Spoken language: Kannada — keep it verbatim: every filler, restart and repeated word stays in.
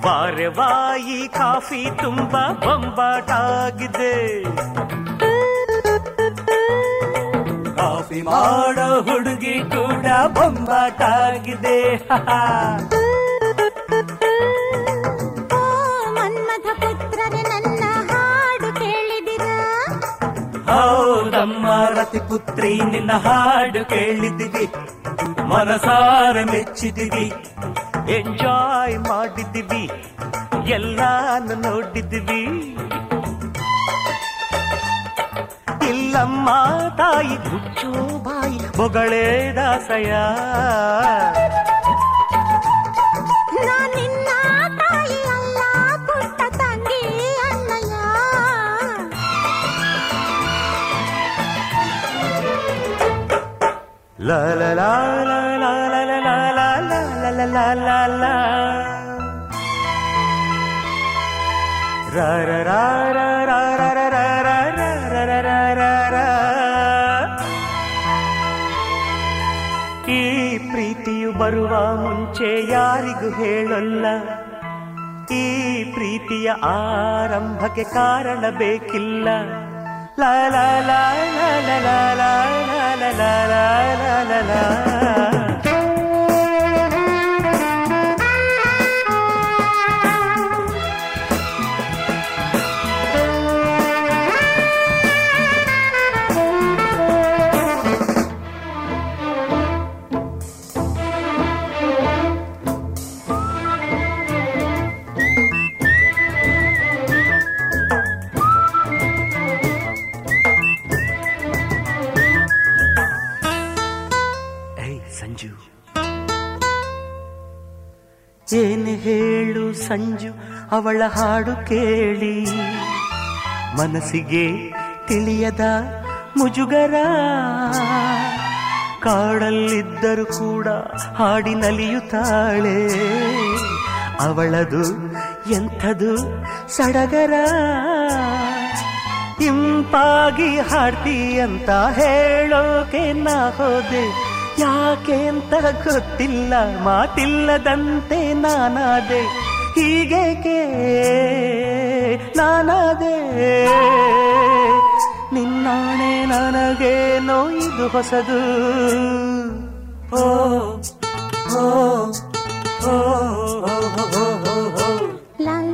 ಬಾರೆ ವಾಯಿ ಕಾಫಿ ತುಂಬಾ ಬೊಂಬಾಟಾಗಿದೆ. ಕಾಫಿ ಮಾಡೋ ಹುಡುಗಿ ಕೂಡ ಬೊಂಬಾಟಾಗಿದೆ. ಮನ್ಮಥ ಪುತ್ರರೇ ನನ್ನ ಹಾಡು ಕೇಳಿದಿರ? ಹೌದಮ್ಮ ರತಿ ಪುತ್ರಿ ನಿನ್ನ ಹಾಡು ಕೇಳಿದಿವಿ, ಮನಸಾರ ಮೆಚ್ಚಿದಿವಿ, ಎಂಜಾಯ್ ಮಾಡಿದಿವಿ, ಎಲ್ಲಾನು ನೋಡಿದಿವಿ. ಇಲ್ಲಮ್ಮ ತಾಯಿ ಮುಚ್ಚೋ ಬಾಯಿ ಬೊಗಳೇ ದಾಸಯ. ನಿನ್ನ ತಾಯಿ ಅಲ್ಲ ಪುಟ್ಟ ತಂಗಿ ಅಣ್ಣಯ್ಯ. ಲಾ ಲಾ ಲಾ ಲಾ ಲಾ ಲಾ ಲಾ ಲಾ ಲಾ ಲಾ ಲಾ ಲಾ ರಾ ರಾ ರಾ ರಾ ರಾ ರಾ ರಾ ರಾ ರಾ ರಾ ರಾ ರಾ. ಈ ಪ್ರೀತಿಯು ಬರುವ ಮುಂಚೆ ಯಾರಿಗೂ ಹೇಳಲ್ಲ, ಈ ಪ್ರೀತಿಯ ಆರಂಭಕ್ಕೆ ಕಾರಣ ಬೇಕಿಲ್ಲ. ಲಾ ಲಾ ಲಾ ಲಾ ಲಾ ಲಾ ಲಾ ಲಾ ಲಾ ಲಾ ಲಾ ಲಾ. ಸಂಜು ಏನು ಹೇಳು ಸಂಜು, ಅವಳ ಹಾಡು ಕೇಳಿ ಮನಸ್ಸಿಗೆ ತಿಳಿಯದ ಮುಜುಗರ. ಕಾಡಲ್ಲಿದ್ದರೂ ಕೂಡ ಹಾಡಿ ನಲಿಯುತ್ತಾಳೆ, ಅವಳದು ಎಂಥದು ಸಡಗರ. ಇಂಪಾಗಿ ಹಾಡ್ತಿ ಅಂತ ಹೇಳೋಕೆ ನಾ ಹೋದೆ, ಯಾಕೆ ಅಂತ ಗೊತ್ತಿಲ್ಲ, ಮಾತಿಲ್ಲದಂತೆ ನಾನಾದೆ. ಹೀಗೇಕೆ ನಾನಾದೆ, ನಿನ್ನಾಣೆ ನನಗೇನೋ ಇದು ಹೊಸದು. ಓ ಓ ಓ ಓ ಓ ಓ.